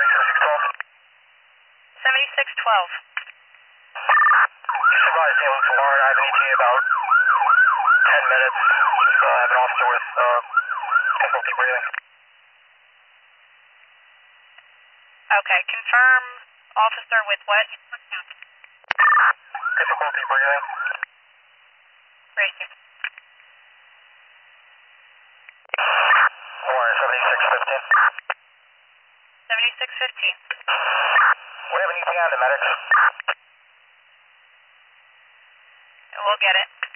7612. Supervised St. Luke's Alarm. I have an ETA about 10 minutes. Just have an officer with difficulty breathing. Okay, confirm officer with what? Difficulty breathing. Thank you. Alarm 7615. 7615. We have anything on the medics? We'll get it.